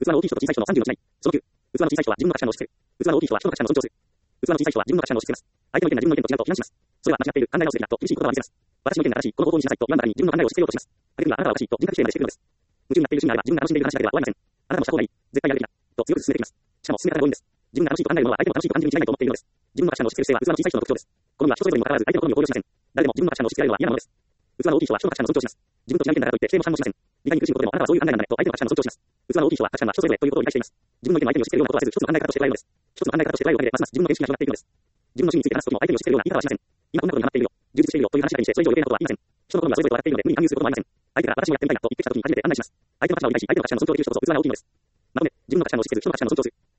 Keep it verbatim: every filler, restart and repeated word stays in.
器の大きい人と小さい人のさんじゅうの違い。そのきゅう、器の小さい人は自分の価値観を押し付ける。器の大きい人は人の価値観を尊重する。器の小さい人は自分の価値観を押し付けます。相手の意見が自分の意見と違うと批判します。それは間違っている、考え直すべきだと厳しい言葉を見せます。私の意見が正しい、この方向にしなさいと言わんばかりに自分の考えを押し付けようとします。あるいはあなたはおかしいと人格否定までしてくるのです。夢中になっている主義があれば自分が楽しんでいる話だけでは終わりません。あなたもした方がいい、絶対やるべきだと強く進めてきます。しかも進め方が多いんです。自分が楽しいと考えるものは相手も楽しいと感じるに違いないと思っているのです。自分の価値観を押し付ける姿勢は器の小さい人の特徴です。好みは人それぞれにもかかわらず相手の好みを考慮しません。誰でも自分の価値観を押し付けられるのは嫌なものです。器の大きい人は人の価値観を尊重します。自分と違う意見だからといって否定も反応しません。理解に苦しむことでもあなたはそういう考えなんだねと相手の価値観を尊重します。器の大きい人は価値観は人それぞれということを理解しています。自分の意見を相手に押し付けるようなことはせず、一つの考え方として捉えるのです。一つの考え方として捉えるおかげで、ますます自分の見識が広がっていくのです。自分の趣味について話すときも相手に押し付けるような言い方はしません。今こんなことにハマっているよ。充実しているよという話だけにして、それ以上余計なことは言いません。人の好みはそれぞれと笑っているので無理に勧誘することもありません。相手が私もやってみたいなと言ってきたときに初めて案内します。相手の価値観を理解し、相手の価値観の尊重をできる人こそ器の大きいのです。まとめ、自分の価値観を押し付けず、人の価値観を尊重する。